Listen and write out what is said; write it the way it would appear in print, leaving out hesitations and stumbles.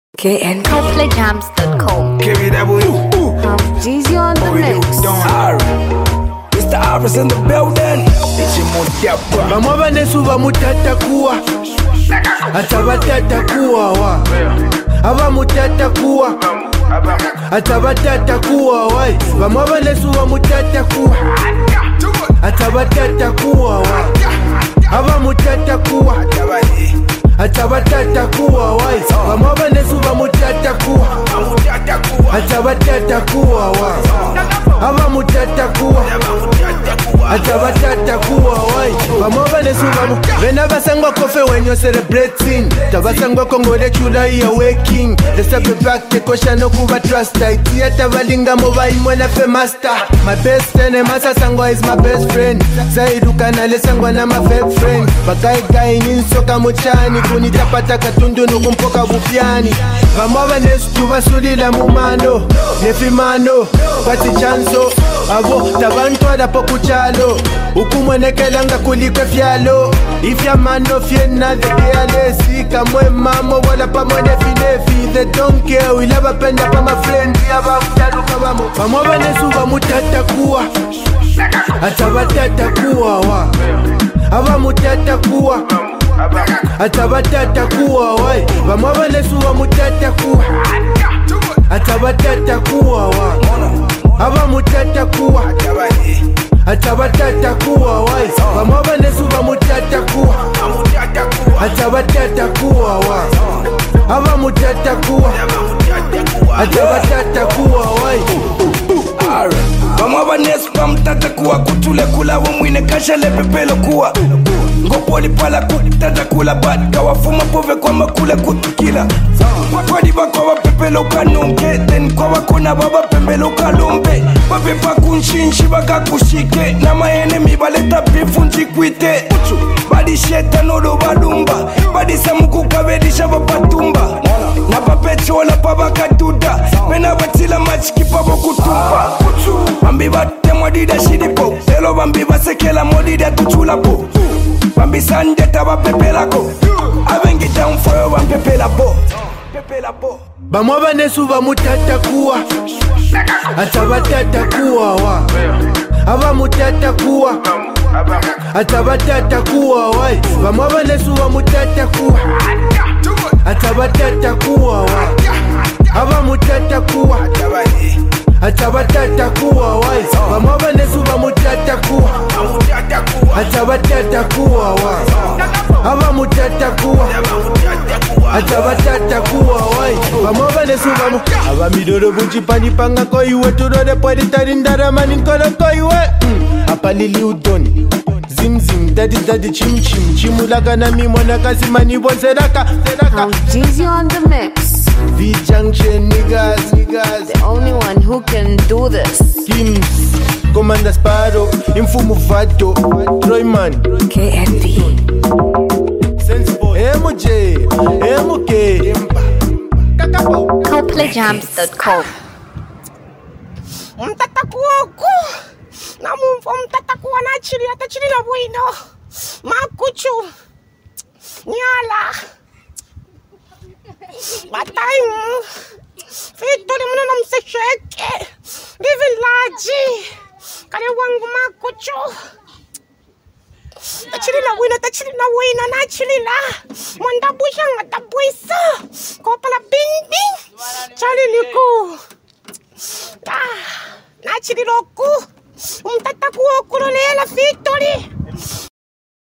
KN ColdplayJams.com. Jeezy on the mix. Mr. Harris in the building. Mama banesu bamutata kuwa atabatata kuwa wa abamutata kuwa atabatata kuwa wa mama banesu bamutata kuwa atabatata kuwa wa abamutata kuwa atabatata kuwa wa mama banesu bamutata kuwa atabatata kuwa wa abamutata kuwa atabatata kuwa wai bamoba nesubamu bena basangwa kofe when you're celebrating tabasangwa kongole chula ya waking let's be back to question no kuba trust idea tabalinga moba imwena fe master my best friend masa sangwa is my best friend sairuka na lesangwa na my fake friend bakai kai ninsoka muchani kunitapata katundu nukumpoka bupyani bamoba nesu basulila mumano nefimano kwati chanso abo tabantwala pokuchalo ukumwenekelanga kulikwe fyalo ifyamano fyena thebialesi kamwe mamo wala pamwene finefi the don't care wila bapenda pa mafrendi abamutaluka bamo bamwe banesu bamutata kuwa atabatata kuwa wa abamutata kuwa atabatata kuwa wai bamwe banesu bamutata kuwa atabatata kuwa wa abamutata kuwa atabatata kuwa wai bamwe banesu bamutata kuwa atabatata kuwa wa abamutata kuwa atabatata kuwa wai bamwe banesu bamutata kuwa kutule kula wamwine kashale pepelo kuwa ngopoli pala kutata kula bad kawafuma pove kwa makule kutukila wakwadi bako wapepelo kanunke then kwa wakona baba pembelo kalumbe wapepa kunshinshi baka kushike na maenemi baleta bifu njikwite badi sheta nodo balumba badi samuku kabedisha bapatumba na papechola pabakaduda mena batila machiki pabo kutumba bambi bate modida shidipo telo bambi basekela modida tuchulapo bambi sande taba pepelako abengi down for you and pepelapo bamwe banesu bamutata kuwa atabatata kuwa wa abamutata kuwa atabatata kuwa wai bamwe banesu bamutata kuwa atabatata kuwa wa abamutata kuwa atabatata kuwa wai bamwe banesu bamutata kuwa atabatata kuwa wa abamutata kuwa atabatata kuwa wai bamwe banesu bamu abamidoro bunchipanipanga koiwe turore pweditarindara nkolo koiwe apalili udoni zimzim dadi chim chimulaga na mimona kasimani bonseraka Jeezy on the mix. V-Junction niggas The only one who can do this. Kims Commander Sparrow Infumu Vato Troyman KNV Senseboy MJ MK Kakapo ColdplayJams.com. Mtata kuoku na mumfo mtata kuwa na chili hata chili na bwino makuchu nyala bataimu fituli muna na msesheke livi laji kare wangu makuchu tachili na bwino na chili la mwanda busha ngata buisa kopala bing chali liku na chili roku umtata kuokulolela fituli